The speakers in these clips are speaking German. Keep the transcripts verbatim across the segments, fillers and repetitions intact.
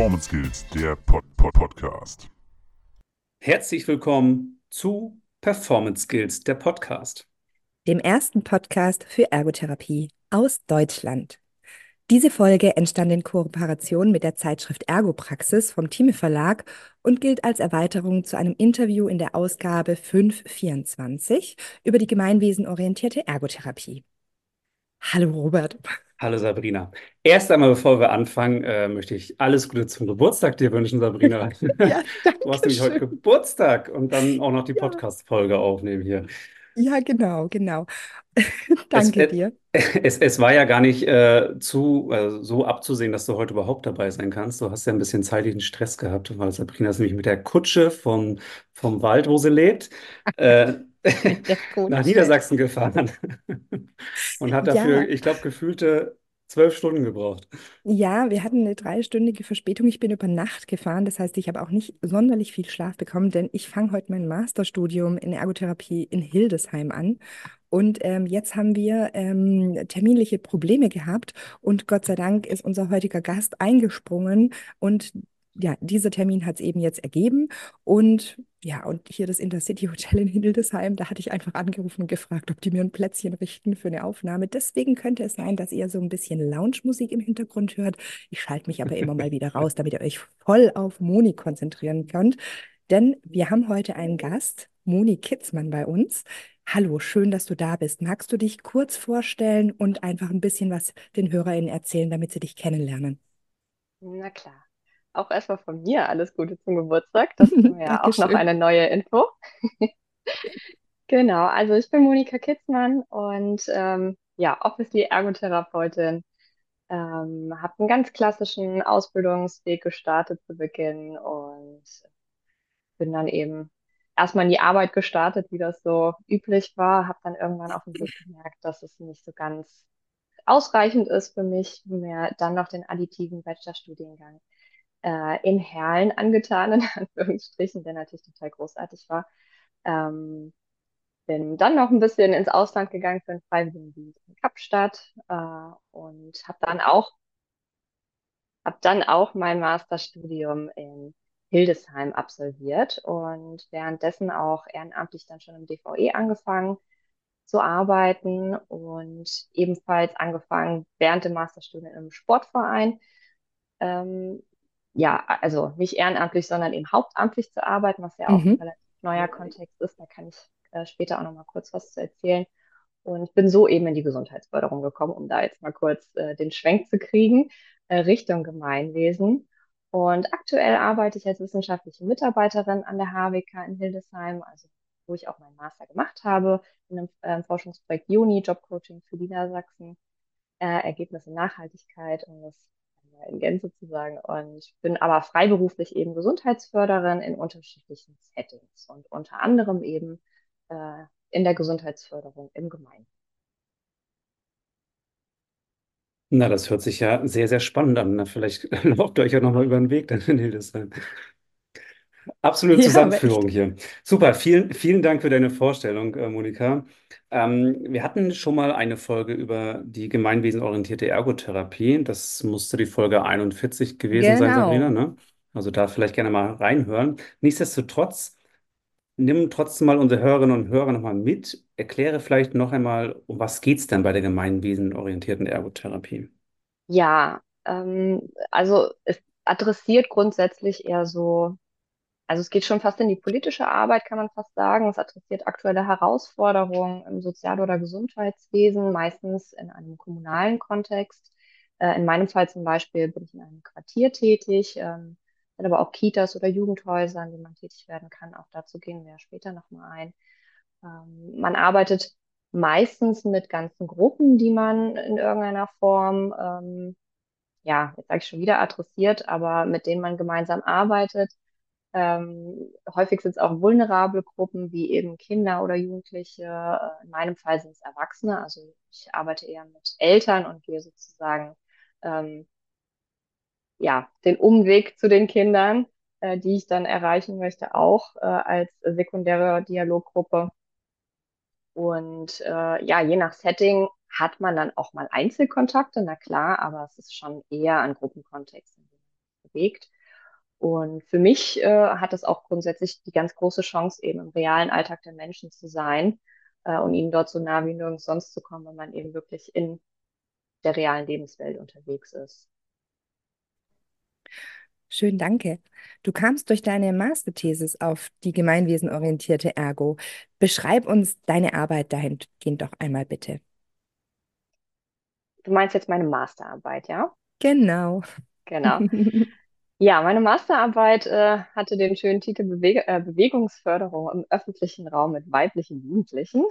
Performance Skills, der Pod -Pod Podcast. Herzlich willkommen zu Performance Skills, der Podcast. Dem ersten Podcast für Ergotherapie aus Deutschland. Diese Folge entstand in Kooperation mit der Zeitschrift Ergopraxis vom Thieme Verlag und gilt als Erweiterung zu einem Interview in der Ausgabe fünf vierundzwanzig über die gemeinwesenorientierte Ergotherapie. Hallo Robert. Hallo Sabrina. Erst einmal, bevor wir anfangen, äh, möchte ich alles Gute zum Geburtstag dir wünschen, Sabrina. Ja, Du hast danke nämlich heute schön. Geburtstag und dann auch noch die Ja, Podcast-Folge aufnehmen hier. ja, genau, genau. Es, Danke äh, dir. es, es war ja gar nicht äh, zu, äh, so abzusehen, dass du heute überhaupt dabei sein kannst. Du hast ja ein bisschen zeitlichen Stress gehabt, weil Sabrina ist nämlich mit der Kutsche vom, vom Wald, wo sie lebt, äh, Mit der nach Kutsche. Niedersachsen gefahren und hat dafür, Ja, ich glaube, gefühlte zwölf Stunden gebraucht. Ja, wir hatten eine dreistündige Verspätung. Ich bin über Nacht gefahren. Das heißt, ich habe auch nicht sonderlich viel Schlaf bekommen, denn ich fange heute mein Masterstudium in Ergotherapie in Hildesheim an. Und ähm, jetzt haben wir ähm, terminliche Probleme gehabt und Gott sei Dank ist unser heutiger Gast eingesprungen und ja, dieser Termin hat es eben jetzt ergeben. Und ja, und hier das Intercity Hotel in Hildesheim, da hatte ich einfach angerufen und gefragt, ob die mir ein Plätzchen richten für eine Aufnahme. Deswegen könnte es sein, dass ihr so ein bisschen Lounge-Musik im Hintergrund hört. Ich schalte mich aber immer mal wieder raus, damit ihr euch voll auf Moni konzentrieren könnt. Denn wir haben heute einen Gast, Moni Kitzmann, bei uns. Hallo, schön, dass du da bist. Magst du dich kurz vorstellen und einfach ein bisschen was den HörerInnen erzählen, damit sie dich kennenlernen? Na klar. Auch erstmal von mir alles Gute zum Geburtstag. Das ist mir ja auch noch Dankeschön. eine neue Info. Genau, also ich bin Monika Kitzmann und ähm, ja, obviously Ergotherapeutin. Ähm, habe einen ganz klassischen Ausbildungsweg gestartet zu Beginn und bin dann eben erstmal in die Arbeit gestartet, wie das so üblich war. Habe dann irgendwann auf dem Weg gemerkt, dass es nicht so ganz ausreichend ist für mich, mir dann noch den additiven Bachelorstudiengang äh, in Herlen angetan, in Anführungsstrichen, der natürlich total großartig war. Ähm, Bin dann noch ein bisschen ins Ausland gegangen für einen Freiwilligendienst in Kapstadt äh, und habe dann auch, hab dann auch mein Masterstudium in Hildesheim absolviert und währenddessen auch ehrenamtlich dann schon im D V E angefangen zu arbeiten und ebenfalls angefangen während dem Masterstudium im Sportverein. Ähm, ja, also nicht ehrenamtlich, sondern eben hauptamtlich zu arbeiten, was ja auch ein Mhm. relativ neuer Kontext ist. Da kann ich äh, später auch noch mal kurz was zu erzählen. Und bin so eben in die Gesundheitsförderung gekommen, um da jetzt mal kurz äh, den Schwenk zu kriegen, äh, Richtung Gemeinwesen. Und aktuell arbeite ich als wissenschaftliche Mitarbeiterin an der H W K in Hildesheim, also wo ich auch meinen Master gemacht habe, in einem ähm, Forschungsprojekt Juni, Jobcoaching für Niedersachsen, äh, Ergebnisse Nachhaltigkeit, um das in Gänze zu sagen. Und bin aber freiberuflich eben Gesundheitsförderin in unterschiedlichen Settings und unter anderem eben äh, in der Gesundheitsförderung im Gemeinten. Na, das hört sich ja sehr, sehr spannend an. Na, vielleicht lauft ihr euch ja nochmal über den Weg dann in Hildesheim. Absolute Ja, aber echt. Zusammenführung hier. Super, vielen, vielen Dank für deine Vorstellung, äh, Monika. Ähm, wir hatten schon mal eine Folge über die gemeinwesenorientierte Ergotherapie. Das musste die Folge einundvierzig gewesen sein, Sabrina, Genau. ne? Also da vielleicht gerne mal reinhören. Nichtsdestotrotz, nimm trotzdem mal unsere Hörerinnen und Hörer nochmal mit. Erkläre vielleicht noch einmal, um was geht es denn bei der gemeinwesenorientierten Ergotherapie? Ja, ähm, also es adressiert grundsätzlich eher so, also es geht schon fast in die politische Arbeit, kann man fast sagen. Es adressiert aktuelle Herausforderungen im Sozial- oder Gesundheitswesen, meistens in einem kommunalen Kontext. Äh, in meinem Fall zum Beispiel bin ich in einem Quartier tätig, ähm, sind aber auch Kitas oder Jugendhäuser, in denen man tätig werden kann. Auch dazu gehen wir ja später nochmal ein. Ähm, man arbeitet meistens mit ganzen Gruppen, die man in irgendeiner Form, ähm, ja, jetzt sage ich schon wieder adressiert, aber mit denen man gemeinsam arbeitet. Ähm, häufig sind es auch vulnerable Gruppen wie eben Kinder oder Jugendliche. Äh, in meinem Fall sind es Erwachsene. Also ich arbeite eher mit Eltern und gehe sozusagen ähm, ja, den Umweg zu den Kindern, äh, die ich dann erreichen möchte, auch äh, als sekundäre Dialoggruppe. Und äh, ja, je nach Setting hat man dann auch mal Einzelkontakte, na klar, aber es ist schon eher ein Gruppenkontext. bewegt. Und für mich äh, hat es auch grundsätzlich die ganz große Chance, eben im realen Alltag der Menschen zu sein äh, und ihnen dort so nah wie nirgends sonst zu kommen, wenn man eben wirklich in der realen Lebenswelt unterwegs ist. Schön, danke. Du kamst durch deine Masterthesis auf die gemeinwesenorientierte Ergo. Beschreib uns deine Arbeit dahingehend doch einmal bitte. Du meinst jetzt meine Masterarbeit, ja? Genau. Genau. Ja, meine Masterarbeit äh, hatte den schönen Titel Bewege äh, Bewegungsförderung im öffentlichen Raum mit weiblichen Jugendlichen.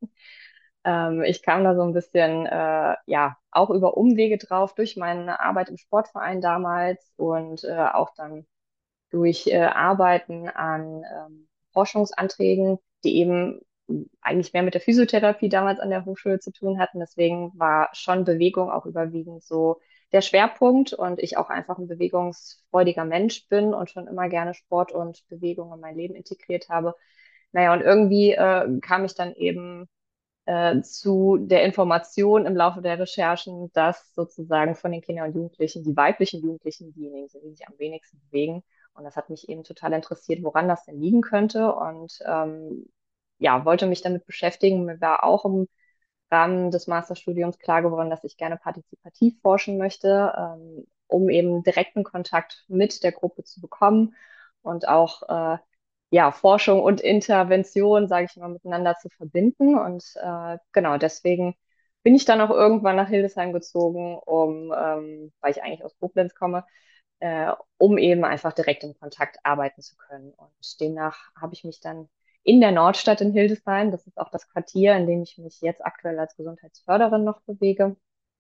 Ähm, ich kam da so ein bisschen, äh, ja, auch über Umwege drauf durch meine Arbeit im Sportverein damals und äh, auch dann durch äh, Arbeiten an ähm, Forschungsanträgen, die eben eigentlich mehr mit der Physiotherapie damals an der Hochschule zu tun hatten. Deswegen war schon Bewegung auch überwiegend so der Schwerpunkt und ich auch einfach ein bewegungsfreudiger Mensch bin und schon immer gerne Sport und Bewegung in mein Leben integriert habe. Naja, und irgendwie äh, kam ich dann eben äh, zu der Information im Laufe der Recherchen, dass sozusagen von den Kindern und Jugendlichen die weiblichen Jugendlichen diejenigen sind, die sich am wenigsten bewegen. Und das hat mich eben total interessiert, woran das denn liegen könnte. Und ähm, ja, wollte mich damit beschäftigen. Mir war auch im Rahmen des Masterstudiums klar geworden, dass ich gerne partizipativ forschen möchte, ähm, um eben direkten Kontakt mit der Gruppe zu bekommen und auch äh, ja, Forschung und Intervention, sage ich mal, miteinander zu verbinden. Und äh, genau deswegen bin ich dann auch irgendwann nach Hildesheim gezogen, um, ähm, weil ich eigentlich aus Koblenz komme, äh, um eben einfach direkt im Kontakt arbeiten zu können. Und demnach habe ich mich dann in der Nordstadt in Hildesheim, das ist auch das Quartier, in dem ich mich jetzt aktuell als Gesundheitsförderin noch bewege,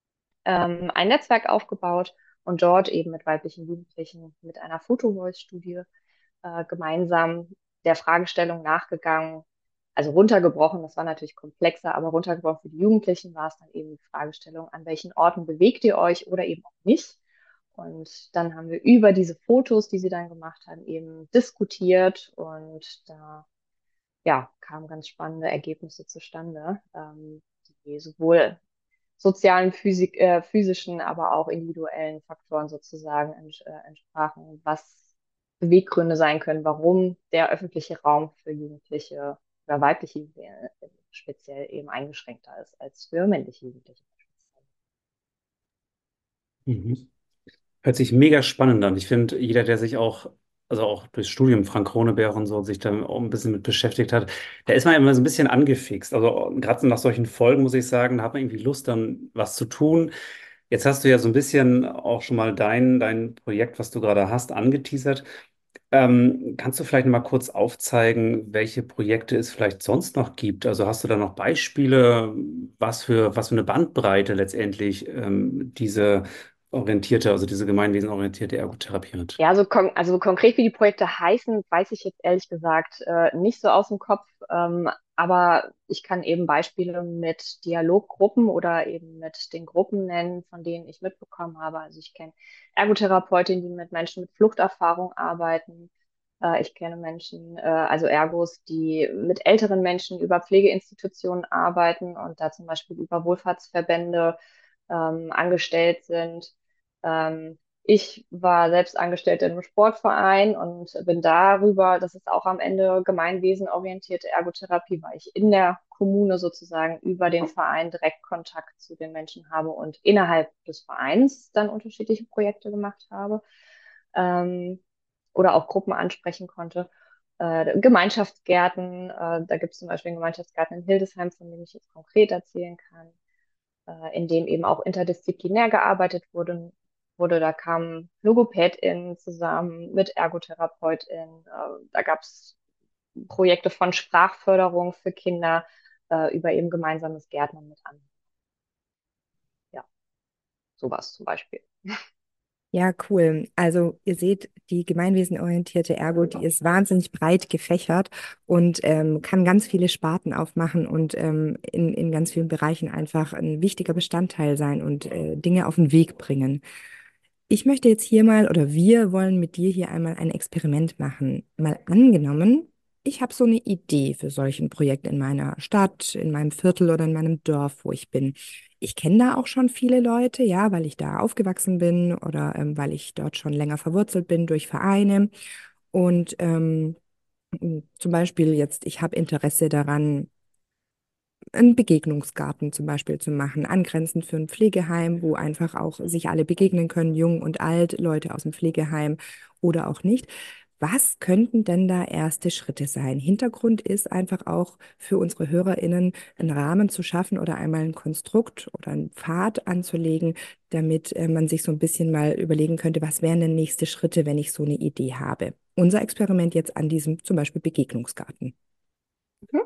ähm, ein Netzwerk aufgebaut und dort eben mit weiblichen Jugendlichen mit einer Photo-Voice-Studie äh, gemeinsam der Fragestellung nachgegangen. Also runtergebrochen, das war natürlich komplexer, aber runtergebrochen für die Jugendlichen war es dann eben die Fragestellung, an welchen Orten bewegt ihr euch oder eben auch nicht. Und dann haben wir über diese Fotos, die sie dann gemacht haben, eben diskutiert und da ja, kamen ganz spannende Ergebnisse zustande, ähm, die sowohl sozialen, Physik, äh, physischen, aber auch individuellen Faktoren sozusagen ents äh, entsprachen, was Beweggründe sein können, warum der öffentliche Raum für Jugendliche oder weibliche Jugendliche speziell eben eingeschränkter ist als für männliche Jugendliche. Mhm. Hört sich mega spannend an. Ich finde, jeder, der sich auch, also auch durchs Studium Frank Kroneberg und so, sich da auch ein bisschen mit beschäftigt hat, da ist man immer so ein bisschen angefixt. Also gerade so nach solchen Folgen, muss ich sagen, da hat man irgendwie Lust, dann was zu tun. Jetzt hast du ja so ein bisschen auch schon mal dein, dein Projekt, was du gerade hast, angeteasert. Ähm, kannst du vielleicht mal kurz aufzeigen, welche Projekte es vielleicht sonst noch gibt? Also hast du da noch Beispiele, was für, was für eine Bandbreite letztendlich ähm, diese orientierte, also diese gemeinwesenorientierte Ergotherapie hat? Ja, so kon also konkret wie die Projekte heißen, weiß ich jetzt ehrlich gesagt äh, nicht so aus dem Kopf. Ähm, aber ich kann eben Beispiele mit Dialoggruppen oder eben mit den Gruppen nennen, von denen ich mitbekommen habe. Also ich kenne Ergotherapeutinnen, die mit Menschen mit Fluchterfahrung arbeiten. Äh, ich kenne Menschen, äh, also Ergos, die mit älteren Menschen über Pflegeinstitutionen arbeiten und da zum Beispiel über Wohlfahrtsverbände ähm, angestellt sind. Ähm, Ich war selbst Angestellte in einem Sportverein und bin darüber, das ist auch am Ende gemeinwesenorientierte Ergotherapie, weil ich in der Kommune sozusagen über den Verein direkt Kontakt zu den Menschen habe und innerhalb des Vereins dann unterschiedliche Projekte gemacht habe, ähm, oder auch Gruppen ansprechen konnte. Äh, Gemeinschaftsgärten, äh, da gibt es zum Beispiel einen Gemeinschaftsgarten in Hildesheim, von dem ich jetzt konkret erzählen kann, äh, in dem eben auch interdisziplinär gearbeitet wurde. wurde. Da kamen LogopädInnen zusammen mit ErgotherapeutInnen. Äh, da gab es Projekte von Sprachförderung für Kinder äh, über eben gemeinsames Gärtnern mit an. Ja, sowas zum Beispiel. Ja, cool. Also ihr seht, die gemeinwesenorientierte Ergo, die ist wahnsinnig breit gefächert und ähm, kann ganz viele Sparten aufmachen und ähm, in, in ganz vielen Bereichen einfach ein wichtiger Bestandteil sein und äh, Dinge auf den Weg bringen. Ich möchte jetzt hier mal, oder wir wollen mit dir hier einmal ein Experiment machen. Mal angenommen, ich habe so eine Idee für solch ein Projekt in meiner Stadt, in meinem Viertel oder in meinem Dorf, wo ich bin. Ich kenne da auch schon viele Leute, ja, weil ich da aufgewachsen bin oder ähm, weil ich dort schon länger verwurzelt bin durch Vereine. Und ähm, zum Beispiel jetzt, ich habe Interesse daran, einen Begegnungsgarten zum Beispiel zu machen, angrenzend für ein Pflegeheim, wo einfach auch sich alle begegnen können, jung und alt, Leute aus dem Pflegeheim oder auch nicht. Was könnten denn da erste Schritte sein? Hintergrund ist einfach auch für unsere HörerInnen einen Rahmen zu schaffen oder einmal ein Konstrukt oder einen Pfad anzulegen, damit äh, man sich so ein bisschen mal überlegen könnte, was wären denn nächste Schritte, wenn ich so eine Idee habe. Unser Experiment jetzt an diesem zum Beispiel Begegnungsgarten. Mhm.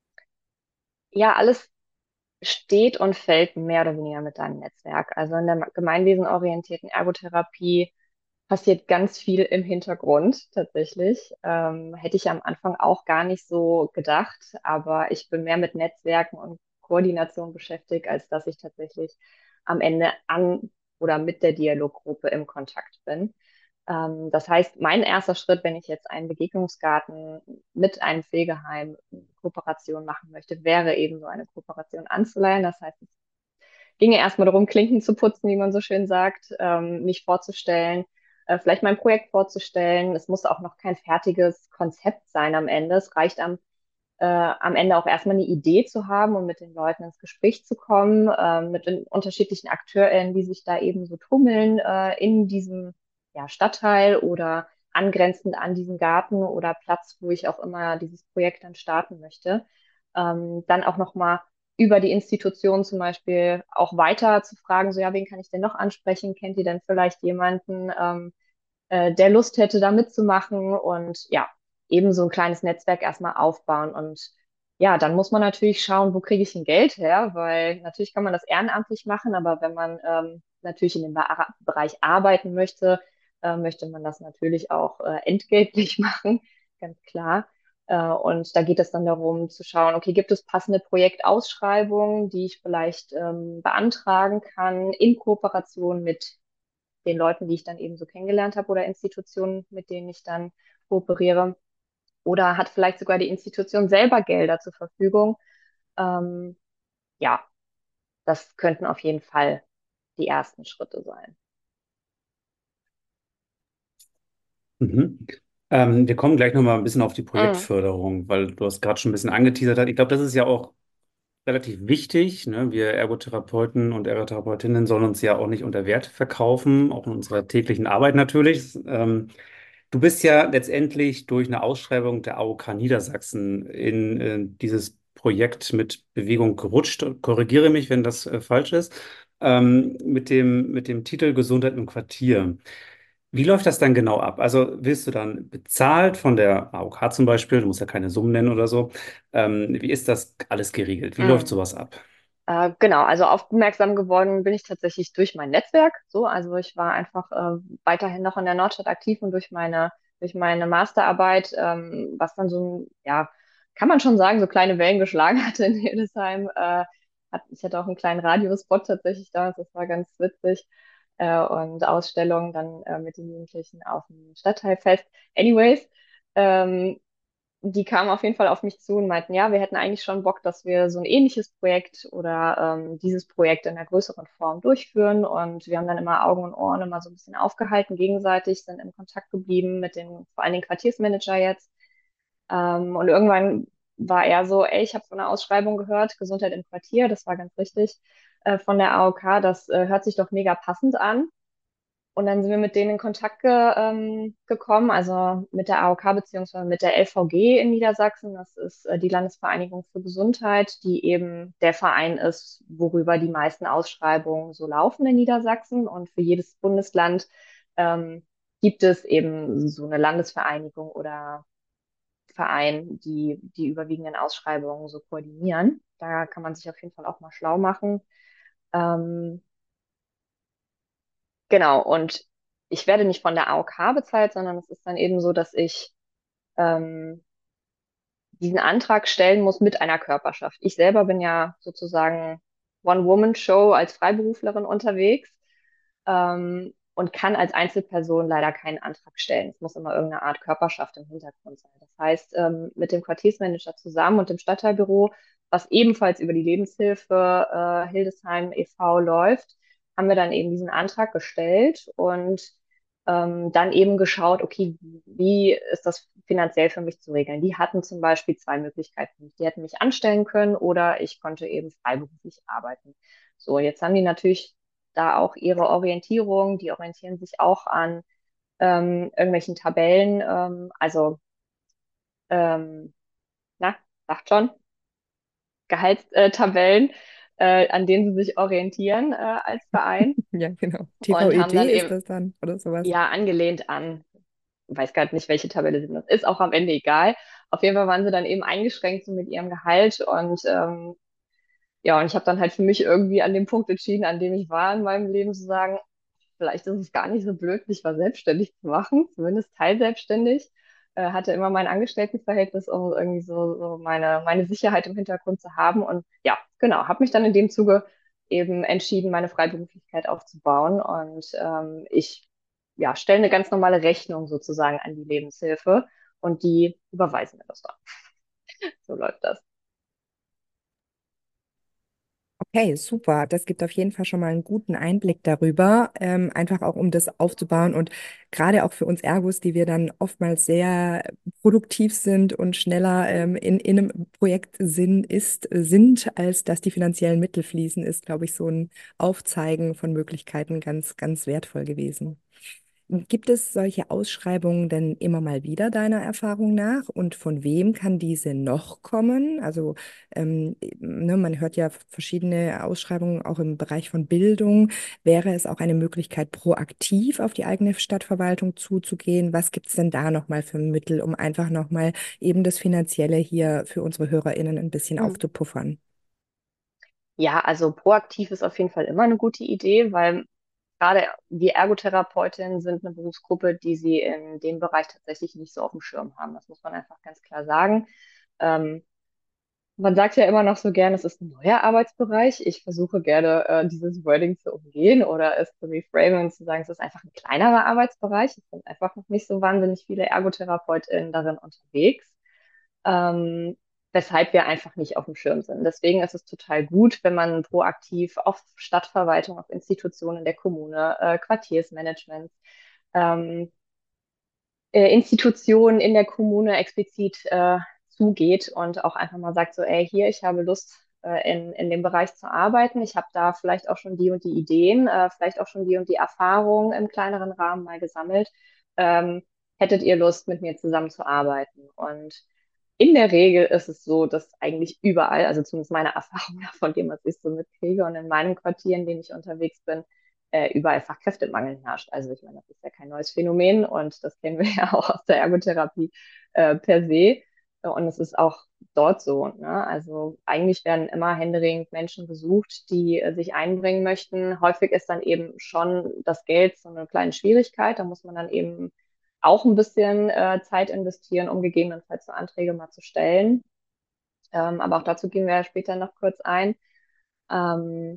Ja, alles steht und fällt mehr oder weniger mit deinem Netzwerk. Also in der gemeinwesenorientierten Ergotherapie passiert ganz viel im Hintergrund tatsächlich. Ähm, hätte ich am Anfang auch gar nicht so gedacht, aber ich bin mehr mit Netzwerken und Koordination beschäftigt, als dass ich tatsächlich am Ende an oder mit der Dialoggruppe im Kontakt bin. Ähm, das heißt, mein erster Schritt, wenn ich jetzt einen Begegnungsgarten mit einem Pflegeheim in Kooperation machen möchte, wäre eben so eine Kooperation anzuleihen. Das heißt, es ginge erstmal darum, Klinken zu putzen, wie man so schön sagt, ähm, mich vorzustellen, äh, vielleicht mein Projekt vorzustellen. Es muss auch noch kein fertiges Konzept sein am Ende. Es reicht am, äh, am Ende auch erstmal eine Idee zu haben und mit den Leuten ins Gespräch zu kommen, äh, mit den unterschiedlichen AkteurInnen, die sich da eben so tummeln, äh, in diesem ja, Stadtteil oder angrenzend an diesen Garten oder Platz, wo ich auch immer dieses Projekt dann starten möchte. Ähm, dann auch nochmal über die Institution zum Beispiel auch weiter zu fragen, so ja, wen kann ich denn noch ansprechen? Kennt ihr denn vielleicht jemanden, ähm, äh, der Lust hätte, da mitzumachen? Und ja, eben so ein kleines Netzwerk erstmal aufbauen. Und ja, dann muss man natürlich schauen, wo kriege ich denn Geld her? Weil natürlich kann man das ehrenamtlich machen, aber wenn man ähm, natürlich in dem Ba- Bereich arbeiten möchte, äh, möchte man das natürlich auch äh, entgeltlich machen, ganz klar. Äh, und da geht es dann darum zu schauen, okay, gibt es passende Projektausschreibungen, die ich vielleicht ähm, beantragen kann in Kooperation mit den Leuten, die ich dann eben so kennengelernt habe oder Institutionen, mit denen ich dann kooperiere. Oder hat vielleicht sogar die Institution selber Gelder zur Verfügung. Ähm, ja, das könnten auf jeden Fall die ersten Schritte sein. Mhm. Ähm, wir kommen gleich nochmal ein bisschen auf die Mhm. Projektförderung, weil du hast gerade schon ein bisschen angeteasert. Ich glaube, das ist ja auch relativ wichtig. Ne? Wir Ergotherapeuten und Ergotherapeutinnen sollen uns ja auch nicht unter Wert verkaufen, auch in unserer täglichen Arbeit natürlich. Ähm, du bist ja letztendlich durch eine Ausschreibung der A O K Niedersachsen in äh, dieses Projekt mit Bewegung gerutscht. Korrigiere mich, wenn das äh, falsch ist. Ähm, mit dem, mit dem Titel Gesundheit im Quartier. Wie läuft das dann genau ab? Also wirst du dann bezahlt von der A O K zum Beispiel? Du musst ja keine Summen nennen oder so. Ähm, wie ist das alles geregelt? Wie läuft Mhm. sowas ab? Äh, genau, also aufmerksam geworden bin ich tatsächlich durch mein Netzwerk. So, also ich war einfach äh, weiterhin noch in der Nordstadt aktiv und durch meine, durch meine Masterarbeit, ähm, was dann so, ein, ja, kann man schon sagen, so kleine Wellen geschlagen hatte in Hildesheim. Äh, hat, ich hatte auch einen kleinen Radiospot tatsächlich damals, das war ganz witzig. Äh, und Ausstellungen dann äh, mit den Jugendlichen auf dem Stadtteilfest. Anyways, ähm, die kamen auf jeden Fall auf mich zu und meinten, ja, wir hätten eigentlich schon Bock, dass wir so ein ähnliches Projekt oder ähm, dieses Projekt in einer größeren Form durchführen. Und wir haben dann immer Augen und Ohren immer so ein bisschen aufgehalten, gegenseitig, sind im Kontakt geblieben mit den, vor allen Dingen Quartiersmanager jetzt. Ähm, und irgendwann war er so, ey, ich habe von einer Ausschreibung gehört, Gesundheit im Quartier, das war ganz richtig, äh, von der A O K, das äh, hört sich doch mega passend an. Und dann sind wir mit denen in Kontakt ge, ähm, gekommen, also mit der A O K beziehungsweise mit der L V G in Niedersachsen. Das ist äh, die Landesvereinigung für Gesundheit, die eben der Verein ist, worüber die meisten Ausschreibungen so laufen in Niedersachsen. Und für jedes Bundesland ähm, gibt es eben so eine Landesvereinigung oder Verein, die die überwiegenden Ausschreibungen so koordinieren. Da kann man sich auf jeden Fall auch mal schlau machen. Ähm, Genau, und ich werde nicht von der A O K bezahlt, sondern es ist dann eben so, dass ich ähm, diesen Antrag stellen muss mit einer Körperschaft. Ich selber bin ja sozusagen One-Woman-Show als Freiberuflerin unterwegs ähm, und kann als Einzelperson leider keinen Antrag stellen. Es muss immer irgendeine Art Körperschaft im Hintergrund sein. Das heißt, ähm, mit dem Quartiersmanager zusammen und dem Stadtteilbüro was ebenfalls über die Lebenshilfe äh, Hildesheim e V läuft, haben wir dann eben diesen Antrag gestellt und ähm, dann eben geschaut, okay, wie ist das finanziell für mich zu regeln? Die hatten zum Beispiel zwei Möglichkeiten. Die hätten mich anstellen können oder ich konnte eben freiberuflich arbeiten. So, jetzt haben die natürlich da auch ihre Orientierung, die orientieren sich auch an ähm, irgendwelchen Tabellen, ähm, also ähm, na, sagt schon, Gehaltstabellen, äh, an denen sie sich orientieren äh, als Verein Ja, genau. und haben dann T V E T ist eben das dann oder sowas. ja angelehnt an, weiß gar nicht, welche Tabelle sie benutzen, ist auch am Ende egal. Auf jeden Fall waren sie dann eben eingeschränkt so mit ihrem Gehalt und ähm, ja, und ich habe dann halt für mich irgendwie an dem Punkt entschieden, an dem ich war in meinem Leben, zu sagen, vielleicht ist es gar nicht so blöd, mich mal selbstständig zu machen, zumindest teilselbstständig. Äh, hatte immer mein Angestelltenverhältnis, um irgendwie so, so meine, meine Sicherheit im Hintergrund zu haben. Und ja, genau, habe mich dann in dem Zuge eben entschieden, meine Freiberuflichkeit aufzubauen. Und ähm, ich ja, stelle eine ganz normale Rechnung sozusagen an die Lebenshilfe und die überweisen mir das dann. So läuft das. Okay, super. Das gibt auf jeden Fall schon mal einen guten Einblick darüber, ähm, einfach auch um das aufzubauen und gerade auch für uns Ergos, die wir dann oftmals sehr produktiv sind und schneller ähm, in, in einem Projekt sind, ist, sind, als dass die finanziellen Mittel fließen, ist, glaube ich, so ein Aufzeigen von Möglichkeiten ganz, ganz wertvoll gewesen. Gibt es solche Ausschreibungen denn immer mal wieder deiner Erfahrung nach? Und von wem kann diese noch kommen? Also, ähm, ne, man hört ja verschiedene Ausschreibungen auch im Bereich von Bildung. Wäre es auch eine Möglichkeit, proaktiv auf die eigene Stadtverwaltung zuzugehen? Was gibt es denn da nochmal für Mittel, um einfach nochmal eben das Finanzielle hier für unsere HörerInnen ein bisschen Hm. aufzupuffern? Ja, also proaktiv ist auf jeden Fall immer eine gute Idee, weil gerade wir Ergotherapeutinnen sind eine Berufsgruppe, die sie in dem Bereich tatsächlich nicht so auf dem Schirm haben. Das muss man einfach ganz klar sagen. Ähm, Man sagt ja immer noch so gern, es ist ein neuer Arbeitsbereich. Ich versuche gerne, äh, dieses Wording zu umgehen oder es zu reframen und zu sagen, es ist einfach ein kleinerer Arbeitsbereich. Es sind einfach noch nicht so wahnsinnig viele ErgotherapeutInnen darin unterwegs, ähm, weshalb wir einfach nicht auf dem Schirm sind. Deswegen ist es total gut, wenn man proaktiv auf Stadtverwaltung, auf Institutionen der Kommune, äh, Quartiersmanagement, ähm, äh, Institutionen in der Kommune explizit äh, zugeht und auch einfach mal sagt so, ey, hier, ich habe Lust, äh, in, in dem Bereich zu arbeiten. Ich habe da vielleicht auch schon die und die Ideen, äh, vielleicht auch schon die und die Erfahrungen im kleineren Rahmen mal gesammelt. Ähm, Hättet ihr Lust, mit mir zusammenzuarbeiten? Und in der Regel ist es so, dass eigentlich überall, also zumindest meine Erfahrung von dem, was ich so mitkriege und in meinem Quartier, in dem ich unterwegs bin, äh, überall Fachkräftemangel herrscht. Also ich meine, das ist ja kein neues Phänomen und das kennen wir ja auch aus der Ergotherapie äh, per se. Und es ist auch dort so. Ne? Also eigentlich werden immer händeringend Menschen gesucht, die äh, sich einbringen möchten. Häufig ist dann eben schon das Geld so eine kleine Schwierigkeit. Da muss man dann eben auch ein bisschen äh, Zeit investieren, um gegebenenfalls so Anträge mal zu stellen. Ähm, aber auch dazu gehen wir ja später noch kurz ein. Ähm,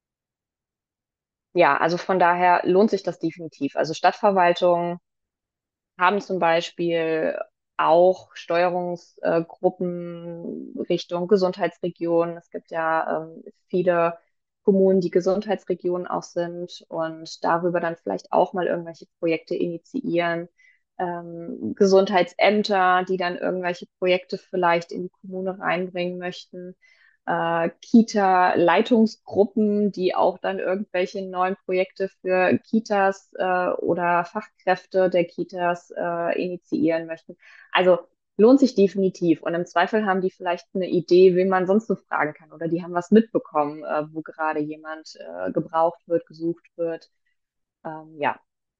ja, also von daher lohnt sich das definitiv. Also Stadtverwaltung haben zum Beispiel auch Steuerungsgruppen Richtung Gesundheitsregionen. Es gibt ja ähm, viele Kommunen, die Gesundheitsregionen auch sind und darüber dann vielleicht auch mal irgendwelche Projekte initiieren. Ähm, Gesundheitsämter, die dann irgendwelche Projekte vielleicht in die Kommune reinbringen möchten, äh, Kita-Leitungsgruppen, die auch dann irgendwelche neuen Projekte für Kitas äh, oder Fachkräfte der Kitas äh, initiieren möchten. Also lohnt sich definitiv. Und im Zweifel haben die vielleicht eine Idee, wen man sonst so fragen kann. Oder die haben was mitbekommen, äh, wo gerade jemand äh, gebraucht wird, gesucht wird. Ähm, ja,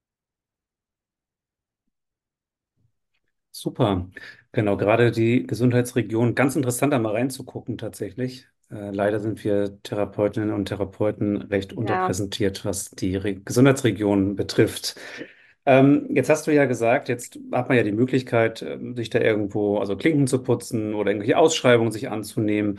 Super. Genau, gerade die Gesundheitsregion, ganz interessant, da mal reinzugucken tatsächlich. Äh, leider sind wir Therapeutinnen und Therapeuten recht ja, unterrepräsentiert, was die Re Gesundheitsregion betrifft. Ähm, jetzt hast du ja gesagt, jetzt hat man ja die Möglichkeit, ähm, sich da irgendwo, also Klinken zu putzen oder irgendwelche Ausschreibungen sich anzunehmen.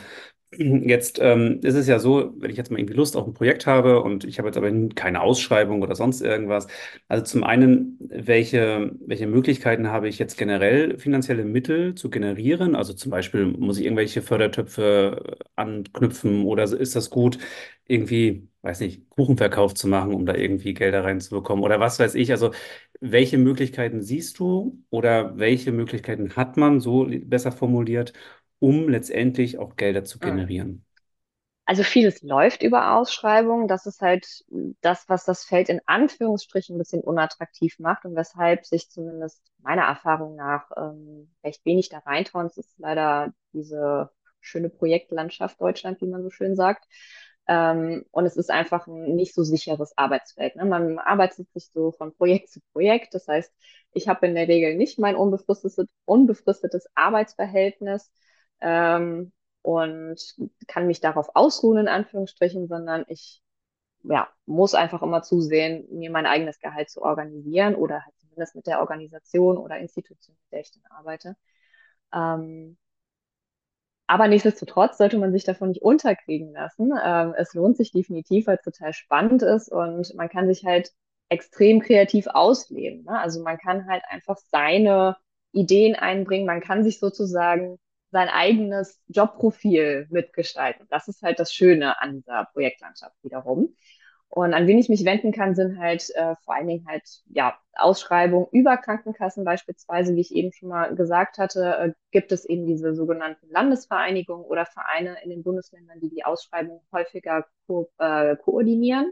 Jetzt ähm, ist es ja so, wenn ich jetzt mal irgendwie Lust auf ein Projekt habe und ich habe jetzt aber keine Ausschreibung oder sonst irgendwas. Also zum einen, welche, welche Möglichkeiten habe ich jetzt generell, finanzielle Mittel zu generieren? Also zum Beispiel, muss ich irgendwelche Fördertöpfe anknüpfen oder ist das gut, irgendwie, weiß nicht, Kuchenverkauf zu machen, um da irgendwie Gelder reinzubekommen oder was weiß ich? Also welche Möglichkeiten siehst du oder welche Möglichkeiten hat man, so besser formuliert, um letztendlich auch Gelder zu Mhm. generieren? Also vieles läuft über Ausschreibungen. Das ist halt das, was das Feld in Anführungsstrichen ein bisschen unattraktiv macht und weshalb sich zumindest meiner Erfahrung nach ähm, recht wenig da reintrauen. Es ist leider diese schöne Projektlandschaft Deutschland, wie man so schön sagt. Ähm, und es ist einfach ein nicht so sicheres Arbeitsfeld. Ne? Man arbeitet sich so von Projekt zu Projekt. Das heißt, ich habe in der Regel nicht mein unbefristetes, unbefristetes Arbeitsverhältnis. Ähm, und kann mich darauf ausruhen, in Anführungsstrichen, sondern ich ja, muss einfach immer zusehen, mir mein eigenes Gehalt zu organisieren oder halt zumindest mit der Organisation oder Institution, mit der ich dann arbeite. Ähm, aber nichtsdestotrotz sollte man sich davon nicht unterkriegen lassen. Ähm, es lohnt sich definitiv, weil es total spannend ist und man kann sich halt extrem kreativ ausleben. Ne? Also man kann halt einfach seine Ideen einbringen. Man kann sich sozusagen sein eigenes Jobprofil mitgestalten. Das ist halt das Schöne an dieser Projektlandschaft wiederum. Und an wen ich mich wenden kann, sind halt äh, vor allen Dingen halt ja Ausschreibungen über Krankenkassen beispielsweise, wie ich eben schon mal gesagt hatte, äh, gibt es eben diese sogenannten Landesvereinigungen oder Vereine in den Bundesländern, die die Ausschreibungen häufiger ko äh, koordinieren.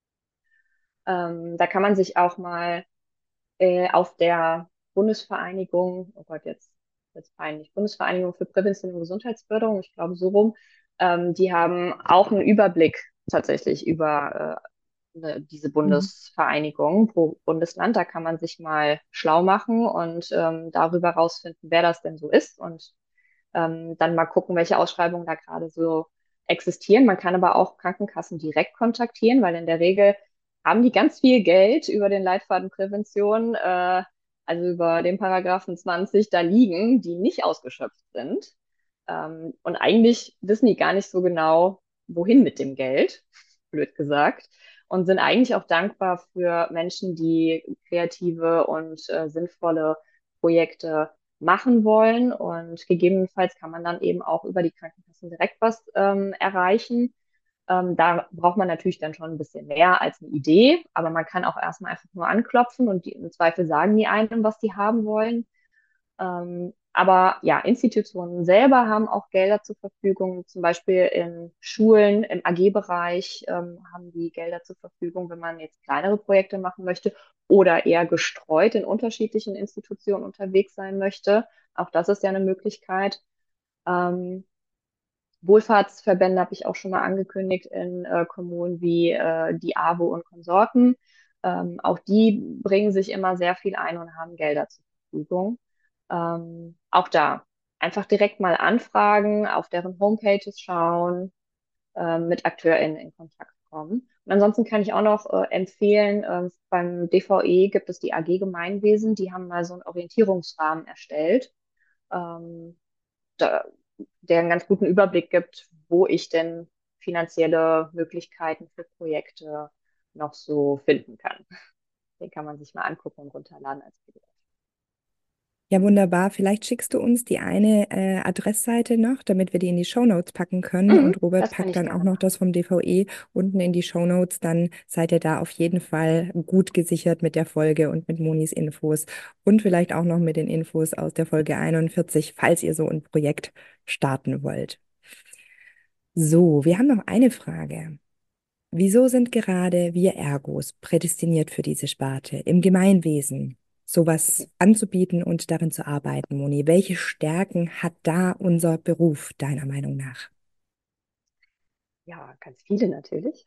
Ähm, da kann man sich auch mal äh, auf der Bundesvereinigung, oh Gott, jetzt jetzt peinlich, Bundesvereinigung für Prävention und Gesundheitsförderung, ich glaube so rum, ähm, die haben auch einen Überblick tatsächlich über äh, ne, diese Mhm. Bundesvereinigung pro Bundesland. Da kann man sich mal schlau machen und ähm, darüber rausfinden, wer das denn so ist und ähm, dann mal gucken, welche Ausschreibungen da gerade so existieren. Man kann aber auch Krankenkassen direkt kontaktieren, weil in der Regel haben die ganz viel Geld über den Leitfaden Prävention, äh, also über den Paragraphen zwanzig da liegen, die nicht ausgeschöpft sind. Ähm, und eigentlich wissen die gar nicht so genau, wohin mit dem Geld, blöd gesagt, und sind eigentlich auch dankbar für Menschen, die kreative und äh, sinnvolle Projekte machen wollen. Und gegebenenfalls kann man dann eben auch über die Krankenkassen direkt was ähm, erreichen. Ähm, da braucht man natürlich dann schon ein bisschen mehr als eine Idee, aber man kann auch erstmal einfach nur anklopfen und die, im Zweifel sagen die einem, was die haben wollen. Ähm, aber ja, Institutionen selber haben auch Gelder zur Verfügung, zum Beispiel in Schulen, im A G-Bereich ähm, haben die Gelder zur Verfügung, wenn man jetzt kleinere Projekte machen möchte oder eher gestreut in unterschiedlichen Institutionen unterwegs sein möchte. Auch das ist ja eine Möglichkeit. Ähm, Wohlfahrtsverbände habe ich auch schon mal angekündigt in äh, Kommunen wie äh, die A W O und Konsorten. Ähm, auch die bringen sich immer sehr viel ein und haben Gelder zur Verfügung. Ähm, auch da einfach direkt mal anfragen, auf deren Homepages schauen, äh, mit AkteurInnen in Kontakt kommen. Und ansonsten kann ich auch noch äh, empfehlen, äh, beim D V E gibt es die A G Gemeinwesen, die haben mal so einen Orientierungsrahmen erstellt. Ähm, da, der einen ganz guten Überblick gibt, wo ich denn finanzielle Möglichkeiten für Projekte noch so finden kann. Den kann man sich mal angucken und runterladen als P D F. Ja, wunderbar. Vielleicht schickst du uns die eine äh, Adressseite noch, damit wir die in die Shownotes packen können. Mhm, Und Robert das kann packt ich dann auch gerne noch machen. das vom D V E unten in die Shownotes. Dann seid ihr da auf jeden Fall gut gesichert mit der Folge und mit Monis Infos und vielleicht auch noch mit den Infos aus der Folge einundvierzig, falls ihr so ein Projekt starten wollt. So, wir haben noch eine Frage. Wieso sind gerade wir Ergos prädestiniert für diese Sparte im Gemeinwesen, sowas anzubieten und darin zu arbeiten, Moni? Welche Stärken hat da unser Beruf, deiner Meinung nach? Ja, ganz viele natürlich.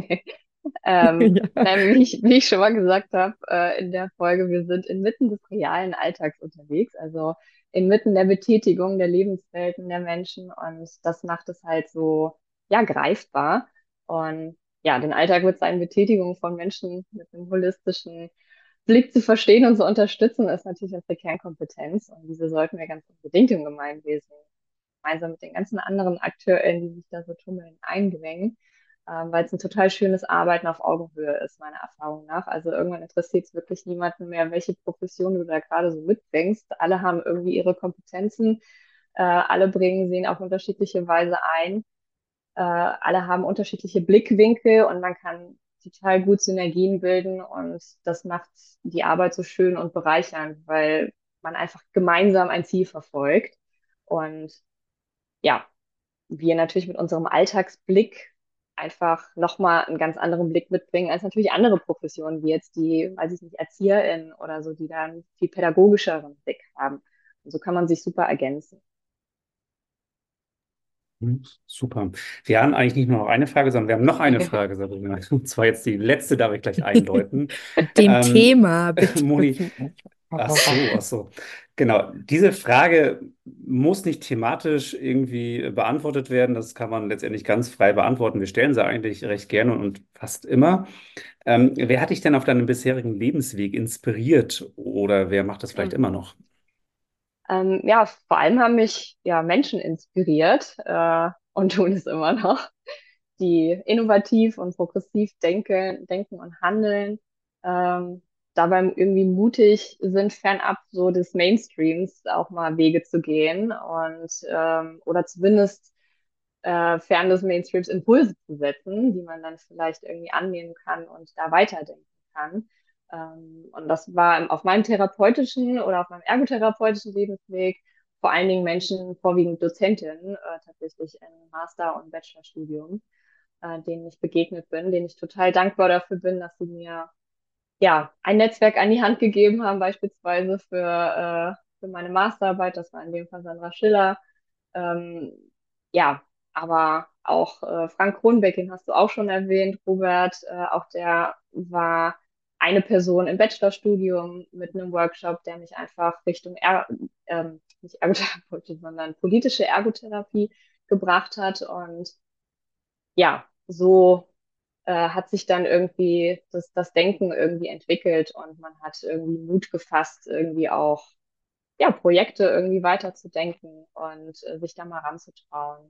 Ähm, Ja. nein, wie ich, wie ich schon mal gesagt habe, äh, in der Folge, wir sind inmitten des realen Alltags unterwegs, also inmitten der Betätigung der Lebenswelten der Menschen und das macht es halt so, ja, greifbar. Und ja, den Alltag mit seinen Betätigungen von Menschen mit einem holistischen Blick zu verstehen und zu unterstützen, ist natürlich unsere Kernkompetenz und diese sollten wir ganz unbedingt im Gemeinwesen gemeinsam mit den ganzen anderen Akteuren, die sich da so tummeln, einbringen, ähm, weil es ein total schönes Arbeiten auf Augenhöhe ist, meiner Erfahrung nach. Also irgendwann interessiert es wirklich niemanden mehr, welche Profession du da gerade so mitbringst. Alle haben irgendwie ihre Kompetenzen, äh, alle bringen sie auf unterschiedliche Weise ein. Äh, alle haben unterschiedliche Blickwinkel und man kann total gut Synergien bilden und das macht die Arbeit so schön und bereichernd, weil man einfach gemeinsam ein Ziel verfolgt. Und ja, wir natürlich mit unserem Alltagsblick einfach nochmal einen ganz anderen Blick mitbringen als natürlich andere Professionen, wie jetzt die, weiß ich nicht, ErzieherInnen oder so, die da einen viel pädagogischeren Blick haben. Und so kann man sich super ergänzen. Hm, Super. Wir haben eigentlich nicht nur noch eine Frage, sondern wir haben noch eine Frage, Sabrina. Und zwar jetzt die letzte, darf ich gleich einläuten. Dem Ähm, Thema bitte. Moni, ach so, ach so. Genau. Diese Frage muss nicht thematisch irgendwie beantwortet werden. Das kann man letztendlich ganz frei beantworten. Wir stellen sie eigentlich recht gerne und fast immer. Ähm, wer hat dich denn auf deinem bisherigen Lebensweg inspiriert oder wer macht das vielleicht immer Mhm. noch? Ähm, ja, vor allem haben mich ja Menschen inspiriert äh, und tun es immer noch, die innovativ und progressiv denken, denken und handeln, ähm, dabei irgendwie mutig sind, fernab so des Mainstreams auch mal Wege zu gehen und ähm, oder zumindest äh, fern des Mainstreams Impulse zu setzen, die man dann vielleicht irgendwie annehmen kann und da weiterdenken kann. Ähm, und das war auf meinem therapeutischen oder auf meinem ergotherapeutischen Lebensweg vor allen Dingen Menschen, vorwiegend Dozentinnen, äh, tatsächlich im Master- und Bachelorstudium, äh, denen ich begegnet bin, denen ich total dankbar dafür bin, dass sie mir ja ein Netzwerk an die Hand gegeben haben, beispielsweise für, äh, für meine Masterarbeit. Das war in dem Fall Sandra Schiller. Ähm, ja, aber auch äh, Frank Kronbeck, den hast du auch schon erwähnt, Robert, äh, auch der war eine Person im Bachelorstudium mit einem Workshop, der mich einfach Richtung er ähm, nicht Ergotherapie, sondern politische Ergotherapie gebracht hat. Und ja, so äh, hat sich dann irgendwie das, das Denken irgendwie entwickelt und man hat irgendwie Mut gefasst, irgendwie auch ja, Projekte irgendwie weiterzudenken und äh, sich da mal ranzutrauen.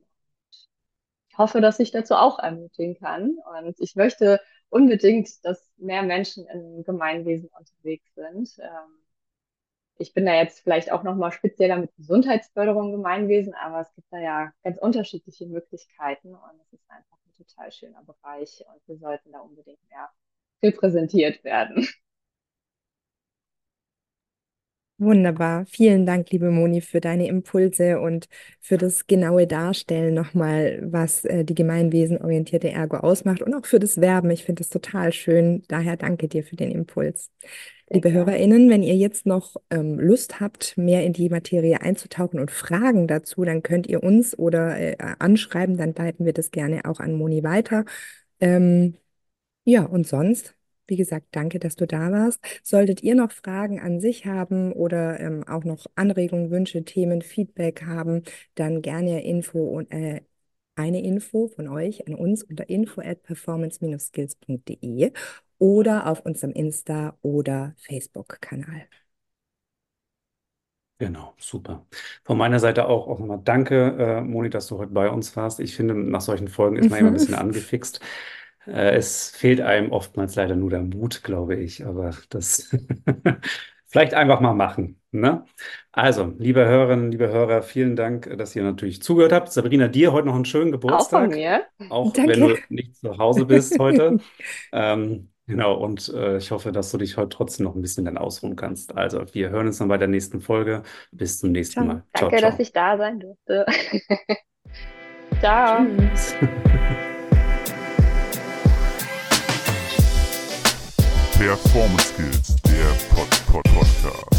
Ich hoffe, dass ich dazu auch ermutigen kann. Und ich möchte unbedingt, dass mehr Menschen im Gemeinwesen unterwegs sind. Ähm, ich bin da jetzt vielleicht auch nochmal spezieller mit Gesundheitsförderung im Gemeinwesen, aber es gibt da ja ganz unterschiedliche Möglichkeiten und es ist einfach ein total schöner Bereich und wir sollten da unbedingt mehr repräsentiert werden. Wunderbar. Vielen Dank, liebe Moni, für deine Impulse und für das genaue Darstellen nochmal, was äh, die gemeinwesenorientierte Ergo ausmacht und auch für das Werben. Ich finde das total schön. Daher danke dir für den Impuls. Sehr Liebe gerne. HörerInnen, wenn ihr jetzt noch ähm, Lust habt, mehr in die Materie einzutauchen und Fragen dazu, dann könnt ihr uns oder äh, anschreiben, dann leiten wir das gerne auch an Moni weiter. Ähm, ja, und sonst, wie gesagt, danke, dass du da warst. Solltet ihr noch Fragen an sich haben oder ähm, auch noch Anregungen, Wünsche, Themen, Feedback haben, dann gerne Info und äh, eine Info von euch an uns unter info at performance skills punkt de oder auf unserem Insta- oder Facebook-Kanal. Genau, super. Von meiner Seite auch, auch nochmal danke, äh, Moni, dass du heute bei uns warst. Ich finde, nach solchen Folgen ist man immer ein bisschen angefixt. Äh, es fehlt einem oftmals leider nur der Mut, glaube ich, aber das vielleicht einfach mal machen, ne? Also, liebe Hörerinnen, liebe Hörer, vielen Dank, dass ihr natürlich zugehört habt. Sabrina, dir heute noch einen schönen Auch von Geburtstag, mir. auch wenn Danke. du nicht zu Hause bist heute. Ähm, genau, und äh, ich hoffe, dass du dich heute trotzdem noch ein bisschen dann ausruhen kannst. Also, wir hören uns dann bei der nächsten Folge. Bis zum nächsten Ciao. Mal. Ciao, Danke, dass ciao. ich da sein durfte. Ciao. Tschüss. Performance Skills, der Pod Pod Podcast.